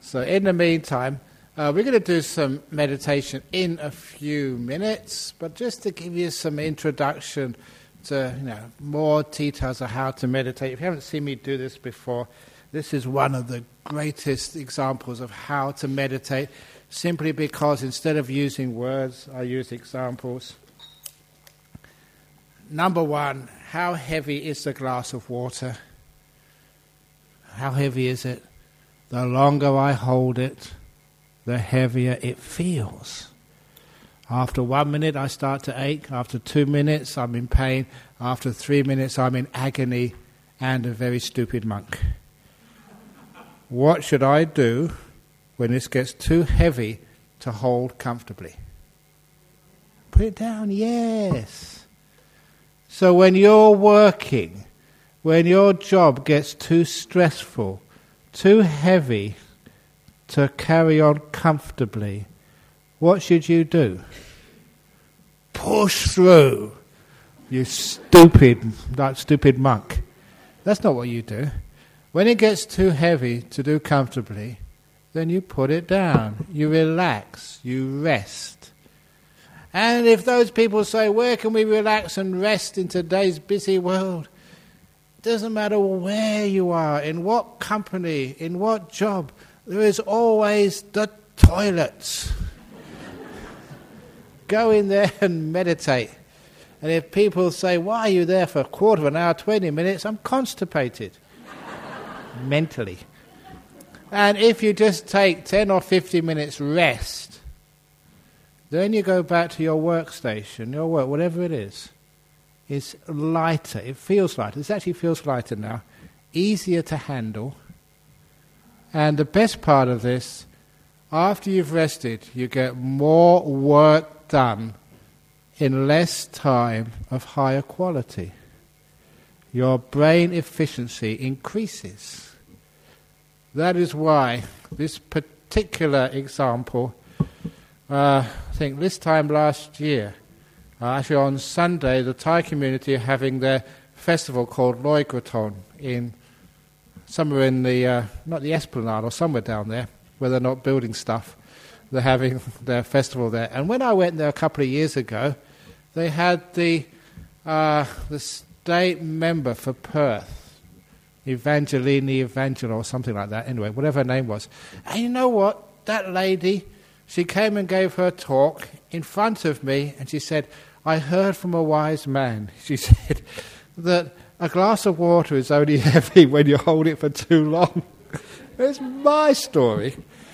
So in the meantime, we're going to do some meditation in a few minutes, but just to give you some introduction to more details of how to meditate. If you haven't seen me do this before, this is one of the greatest examples of how to meditate, simply because instead of using words, I use examples. Number one, how heavy is the glass of water? How heavy is it? The longer I hold it, the heavier it feels. After 1 minute, I start to ache. After 2 minutes, I'm in pain. After 3 minutes, I'm in agony and a very stupid monk. What should I do when this gets too heavy to hold comfortably? Put it down, yes. So when you're working, when your job gets too stressful, too heavy to carry on comfortably, what should you do? Push through, you stupid monk. That's not what you do. When it gets too heavy to do comfortably, then you put it down, you relax, you rest. And if those people say, where can we relax and rest in today's busy world? It doesn't matter where you are, in what company, in what job, there is always the toilets. Go in there and meditate. And if people say, why are you there for a quarter of an hour, 20 minutes? I'm constipated. Mentally. And if you just take 10 or 15 minutes rest, then you go back to your workstation, your work, whatever it is. It's lighter. It feels lighter. It actually feels lighter now. Easier to handle. And the best part of this, after you've rested, you get more work done in less time of higher quality. Your brain efficiency increases. That is why this particular example, I think this time last year, actually on Sunday, the Thai community are having their festival called Loi Krathong in somewhere in the, not the Esplanade or somewhere down there, where they're not building stuff. They're having their festival there. And when I went there a couple of years ago, they had the state member for Perth, Evangelini Evangela or something like that, anyway, whatever her name was. And you know what? That lady, she came and gave her talk in front of me, and she said, I heard from a wise man, she said, that a glass of water is only heavy when you hold it for too long. It's my story.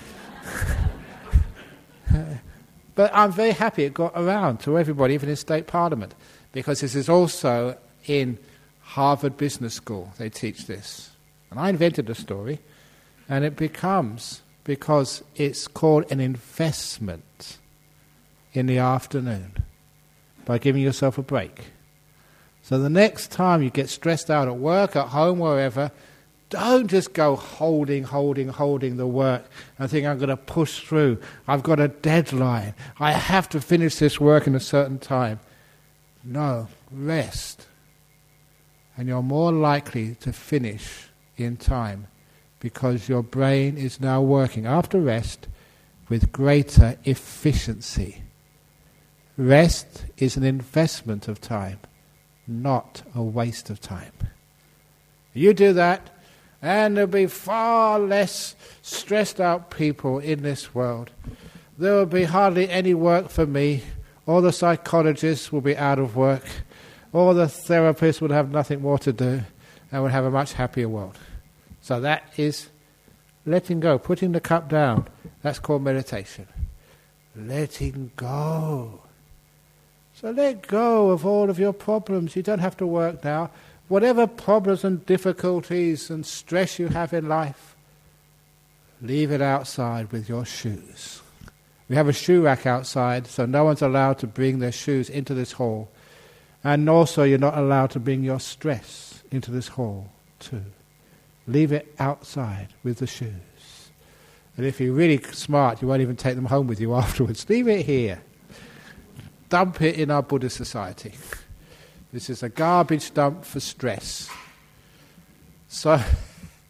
But I'm very happy it got around to everybody, even in state parliament, because this is also in Harvard Business School. They teach this. And I invented the story, and it becomes, because it's called an investment in the afternoon, by giving yourself a break. So the next time you get stressed out at work, at home, wherever, don't just go holding the work and think, I'm going to push through. I've got a deadline. I have to finish this work in a certain time. No, rest. And you're more likely to finish in time because your brain is now working after rest with greater efficiency. Rest is an investment of time, not a waste of time. You do that, and there'll be far less stressed out people in this world. There will be hardly any work for me. All the psychologists will be out of work. All the therapists will have nothing more to do, and we'll have a much happier world. So that is letting go, putting the cup down. That's called meditation. Letting go. So let go of all of your problems. You don't have to work now. Whatever problems and difficulties and stress you have in life, leave it outside with your shoes. We have a shoe rack outside, so no one's allowed to bring their shoes into this hall. And also you're not allowed to bring your stress into this hall too. Leave it outside with the shoes. And if you're really smart, you won't even take them home with you afterwards. Leave it here. Dump it in our Buddhist society. This is a garbage dump for stress. So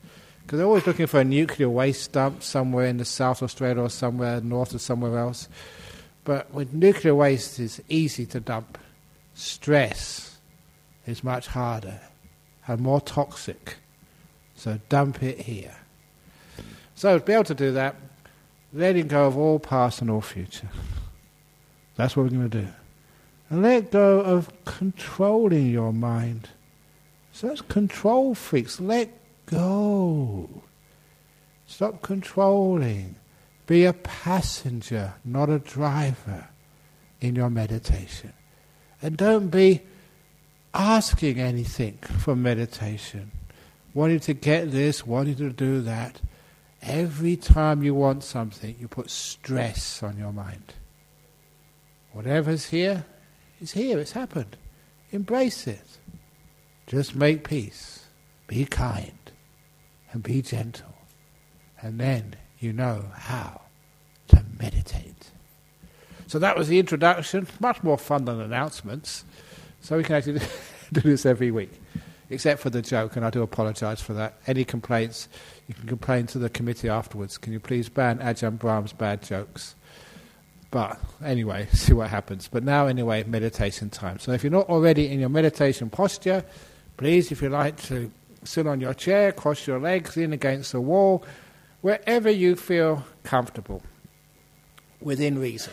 Because they're always looking for a nuclear waste dump somewhere in the South Australia or somewhere north or somewhere else. But with nuclear waste, it's easy to dump. Stress is much harder and more toxic. So dump it here. So to be able to do that, letting go of all past and all future. That's what we're going to do. And let go of controlling your mind. So that's control freaks. Let go. Stop controlling. Be a passenger, not a driver in your meditation. And don't be asking anything from meditation. Wanting to get this, wanting to do that. Every time you want something, you put stress on your mind. Whatever's here is here, it's happened. Embrace it. Just make peace. Be kind. And be gentle. And then you know how to meditate. So that was the introduction. Much more fun than announcements. So we can actually do this every week. Except for the joke, and I do apologise for that. Any complaints, you can complain to the committee afterwards. Can you please ban Ajahn Brahm's bad jokes? But anyway, see what happens. But now anyway, meditation time. So if you're not already in your meditation posture, please, if you like to sit on your chair, cross your legs in against the wall, wherever you feel comfortable, within reason.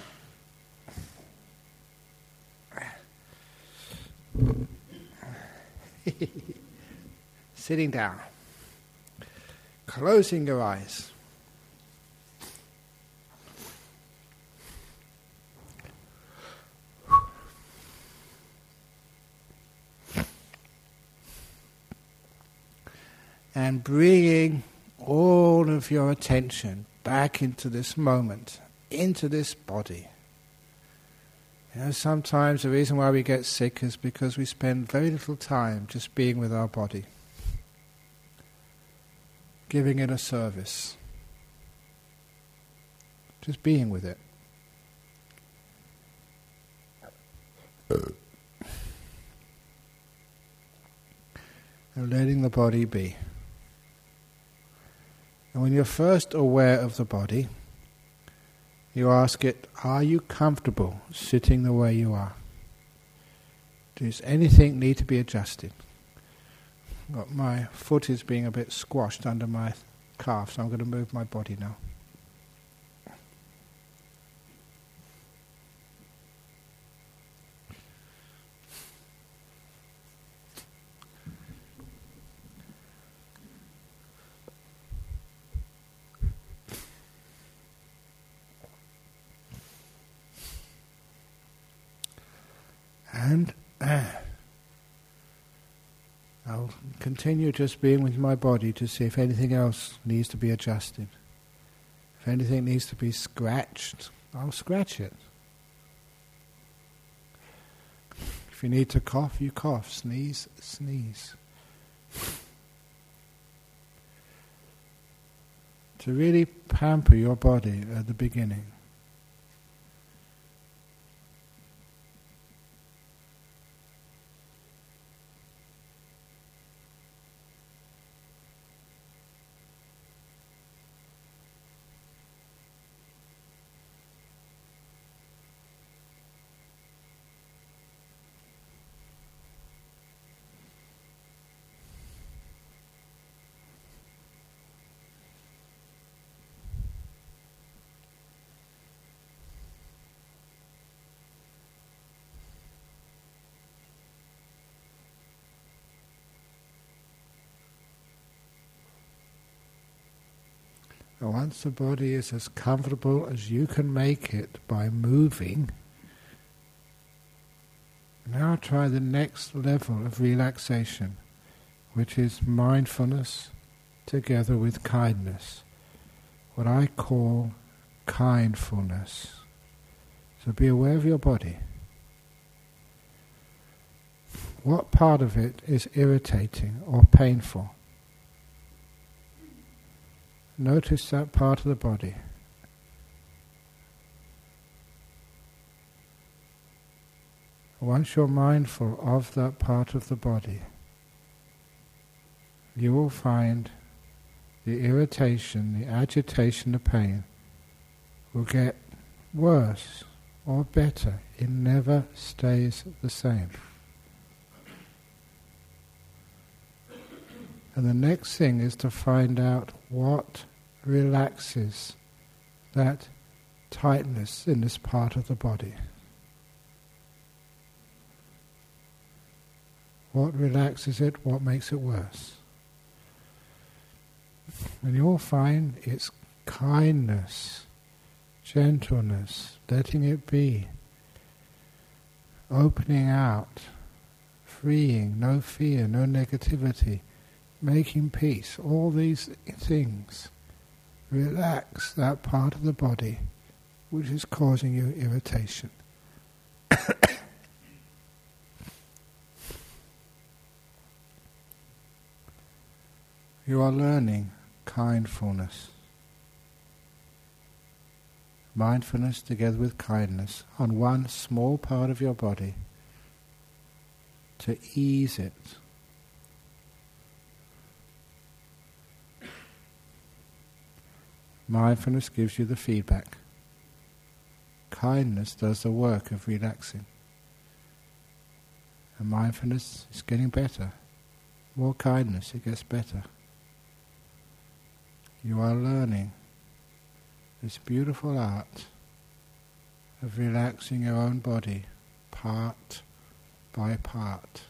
Sitting down, closing your eyes. And bringing all of your attention back into this moment, into this body. You know, sometimes the reason why we get sick is because we spend very little time just being with our body, giving it a service, just being with it. And letting the body be. And when you're first aware of the body, you ask it, are you comfortable sitting the way you are? Does anything need to be adjusted? My foot is being a bit squashed under my calf, so I'm going to move my body now. And I'll continue just being with my body to see if anything else needs to be adjusted. If anything needs to be scratched, I'll scratch it. If you need to cough, you cough. Sneeze, sneeze. To really pamper your body at the beginning. And once the body is as comfortable as you can make it by moving, now try the next level of relaxation, which is mindfulness together with kindness, what I call kindfulness. So be aware of your body. What part of it is irritating or painful? Notice that part of the body. Once you're mindful of that part of the body, you will find the irritation, the agitation, the pain will get worse or better. It never stays the same. And the next thing is to find out what relaxes that tightness in this part of the body. What relaxes it? What makes it worse? And you'll find it's kindness, gentleness, letting it be, opening out, freeing, no fear, no negativity, making peace. All these things relax that part of the body which is causing you irritation. You are learning kindfulness. Mindfulness together with kindness on one small part of your body to ease it. Mindfulness gives you the feedback. Kindness does the work of relaxing. And mindfulness is getting better. More kindness, it gets better. You are learning this beautiful art of relaxing your own body part by part.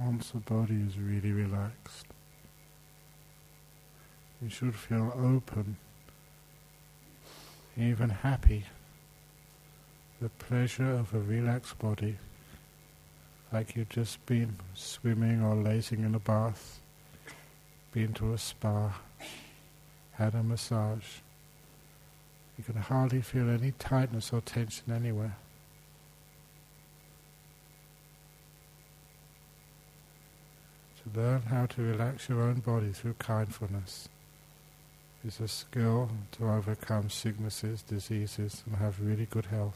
once the body is really relaxed, you should feel open, even happy. The pleasure of a relaxed body, like you've just been swimming or lazing in a bath, been to a spa, had a massage. You can hardly feel any tightness or tension anywhere. To learn how to relax your own body through kindfulness is a skill to overcome sicknesses, diseases, and have really good health.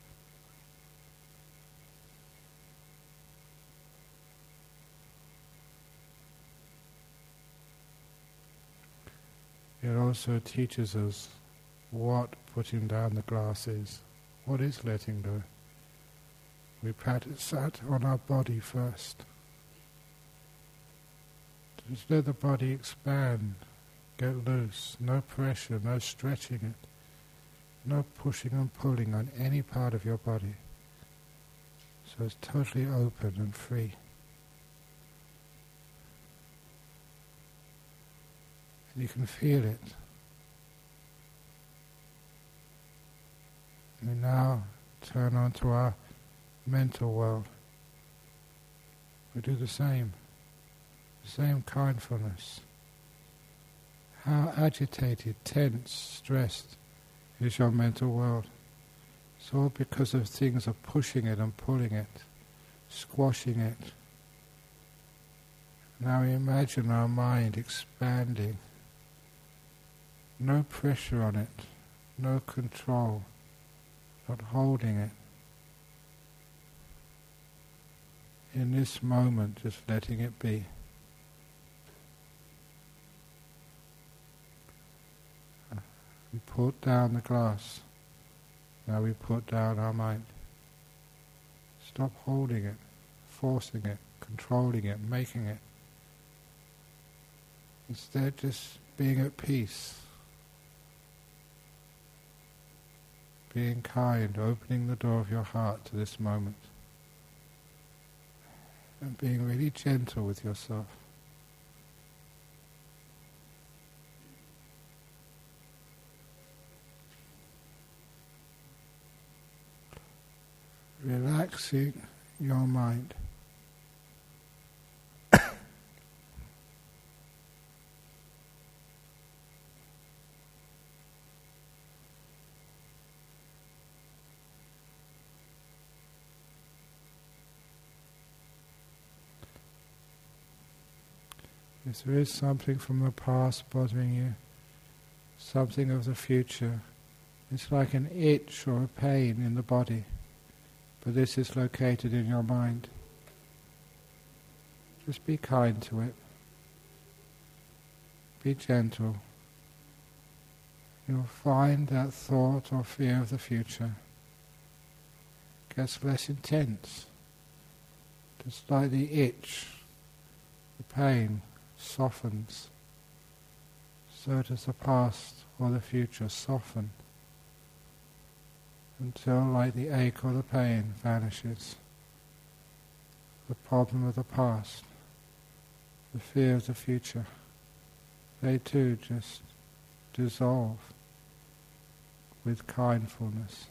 It also teaches us what putting down the glass is. What is letting go? We practice that on our body first. Just let the body expand, get loose, no pressure, no stretching it, no pushing and pulling on any part of your body. So it's totally open and free. And you can feel it. We now turn on to our mental world. We do the same kindfulness. How agitated, tense, stressed is your mental world? It's all because of things are pushing it and pulling it, squashing it. Now we imagine our mind expanding. No pressure on it, no control, not holding it. In this moment, just letting it be. We put down the glass. Now we put down our mind. Stop holding it, forcing it, controlling it, making it. Instead, just being at peace. Being kind, opening the door of your heart to this moment. And being really gentle with yourself. Relaxing your mind. If there is something from the past bothering you, something of the future, it's like an itch or a pain in the body, but this is located in your mind. Just be kind to it. Be gentle. You'll find that thought or fear of the future gets less intense. Just like the itch, the pain softens. So does the past or the future soften until, like the ache or the pain, vanishes. The problem of the past, the fear of the future, they too just dissolve with kindfulness.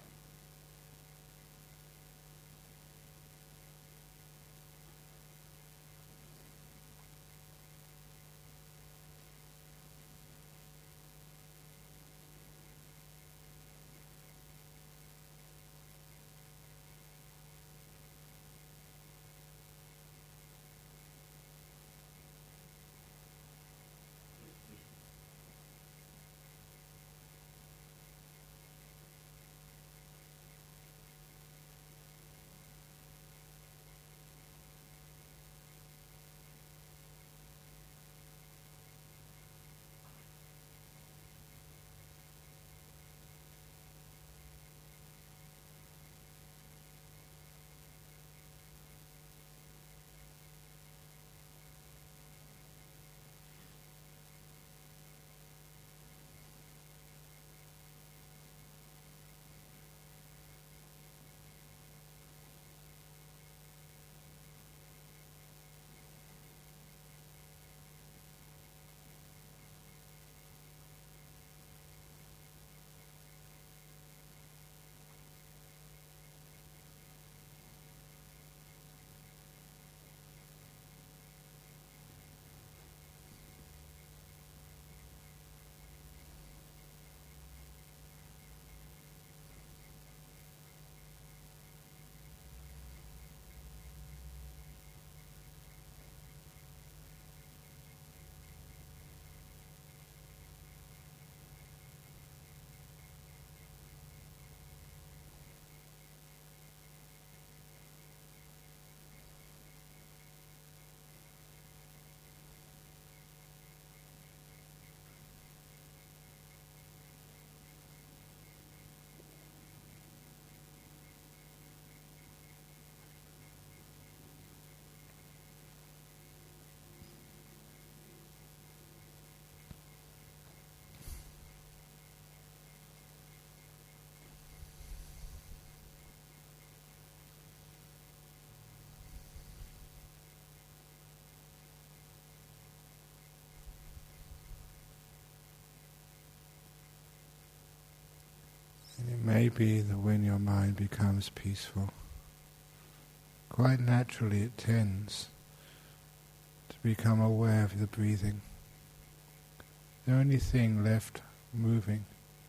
It may be that when your mind becomes peaceful, quite naturally it tends to become aware of the breathing. The only thing left moving.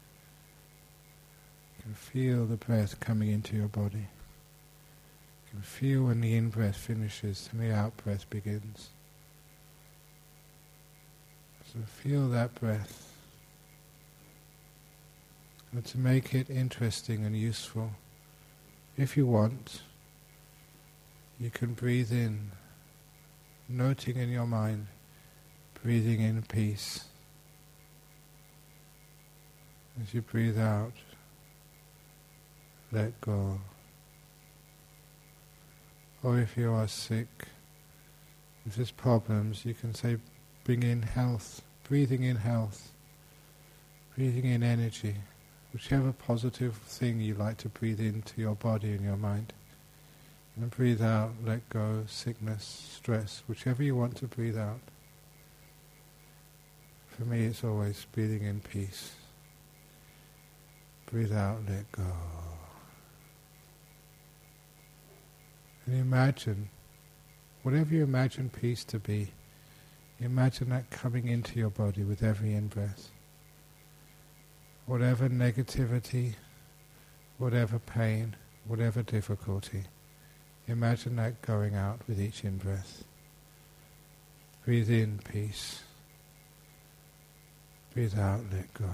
You can feel the breath coming into your body. You can feel when the in-breath finishes and the out-breath begins. So feel that breath. And to make it interesting and useful, if you want, you can breathe in, noting in your mind, breathing in peace. As you breathe out, let go. Or if you are sick, if there's problems, you can say, bring in health, breathing in health, breathing in energy, whichever positive thing you like to breathe into your body and your mind. And breathe out, let go, sickness, stress, whichever you want to breathe out. For me, it's always breathing in peace. Breathe out, let go. And imagine, whatever you imagine peace to be, imagine that coming into your body with every in-breath. Whatever negativity, whatever pain, whatever difficulty, imagine that going out with each in-breath. Breathe in peace. Breathe out, let go.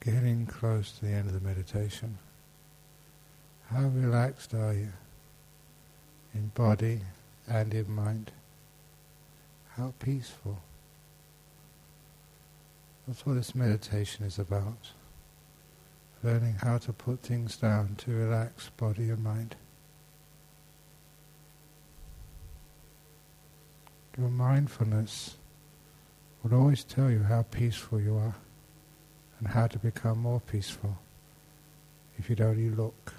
Getting close to the end of the meditation. How relaxed are you in body and in mind? How peaceful. That's what this meditation is about. Learning how to put things down to relax body and mind. Your mindfulness will always tell you how peaceful you are and how to become more peaceful if you'd only look.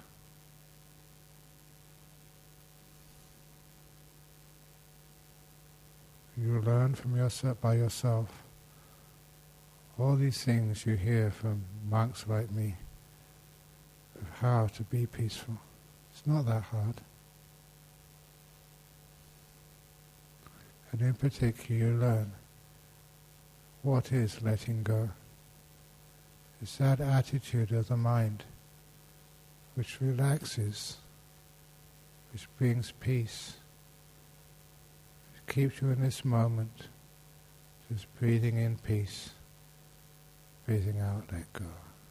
You learn from yourself by yourself all these things you hear from monks like me of how to be peaceful. It's not that hard. And in particular you learn what is letting go. It's that attitude of the mind which relaxes, which brings peace, which keeps you in this moment, just breathing in peace, breathing out, let go.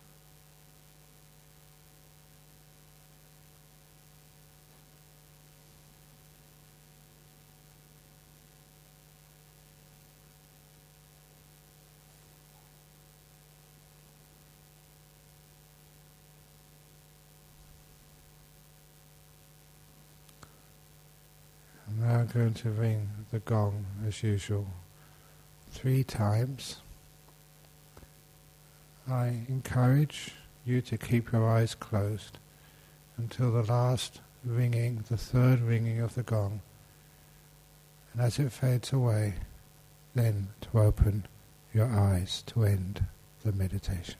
I'm now going to ring the gong as usual 3 times. I encourage you to keep your eyes closed until the last ringing, the 3rd ringing of the gong. And as it fades away, then to open your eyes to end the meditation.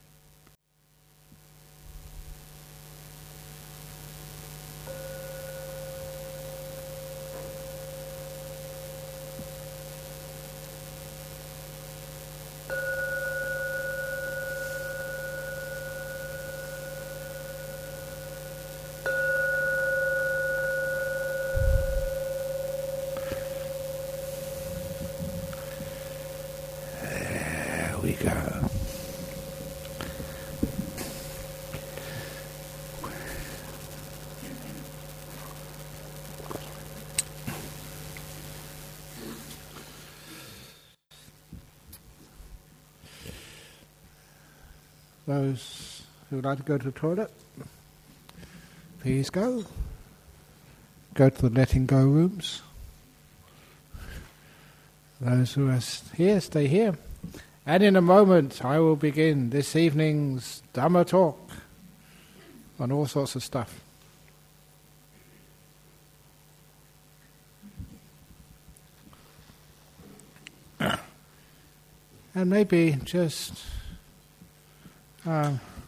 We go. Those who would like to go to the toilet, please go. Go to the letting go rooms. Those who are here, stay here. And in a moment I will begin this evening's Dhamma talk on all sorts of stuff. And maybe just